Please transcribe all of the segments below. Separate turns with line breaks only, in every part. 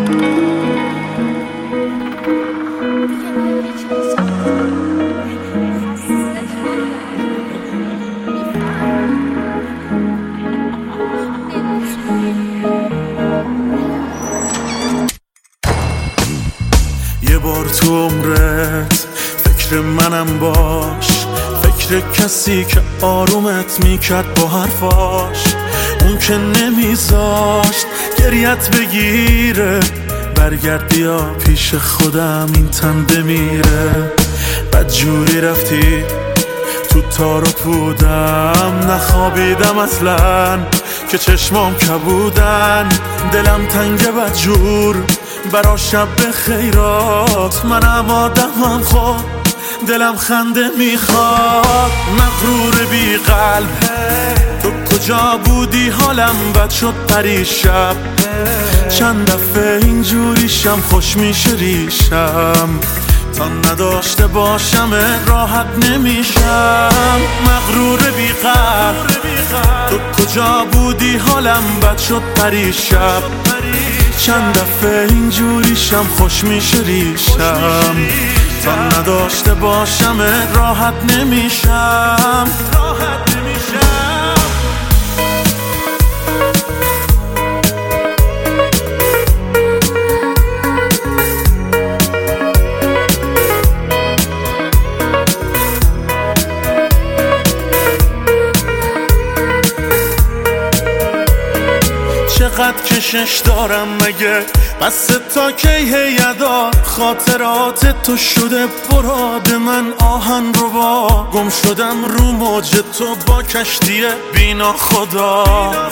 یه بار تو عمرت فکر منم باش، فکر کسی که آرومت میکرد با حرفاش، اون که نمیذاشت گریت بگیره. برگرد بیا پیش خودم این تن بمیره. بدجوری رفتی تو تار و پودم، نخوابیدم اصلا که چشمام کبودن. دلم تنگ بدجور برا شب خیرات، منم آدمم خود دلم خنده میخواد. مغرور بی قلب تو کجا بودی؟ حالم بد شد پریشب، چند دفعه اینجوریشم خوش میشه ریشم. تا نداشته باشم راحت نمیشم. مغرور بی قلب تو کجا بودی؟ حالم بد شد پریشب، چند دفعه اینجوریشم خوش میشه ریشم. تا نداشته باشم راحت نمیشم. چقدر کشش دارم مگه؟ بس تا کی هیدا؟ خاطرات تو شده براد من آهن رو با. گم شدم رو موج تو با کشتی بینا خدا.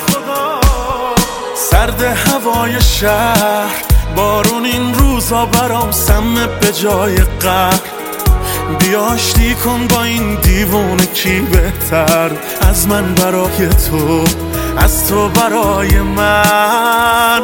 سرد هوای شهر، بارون این روزا برام سمه به جای قهر. بیا آشتی کن با این دیوونه، کی بهتر از من برای تو، از تو برای من.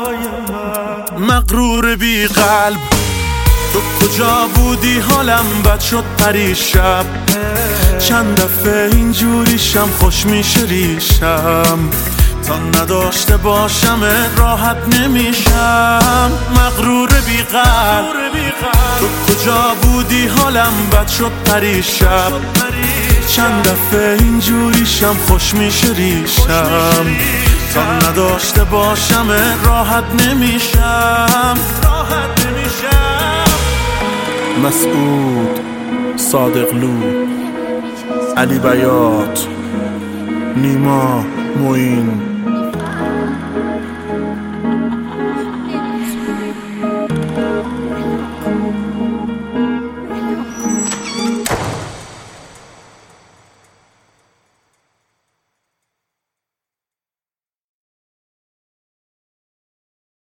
مغرور بی قلب تو کجا بودی؟ حالم بد شد پریشب، چند دفعه اینجوریشم خوش میشه ریشم. تا نداشته باشم راحت نمیشم. مغرور بی قلب تو کجا بودی؟ حالم بد شد پریشب، چند دفعه اینجوریشم خوش میشه ریشم. تا نداشته باشم راحت نمیشم.
مسعود، صادقلو، علی بیات، نیما، معین.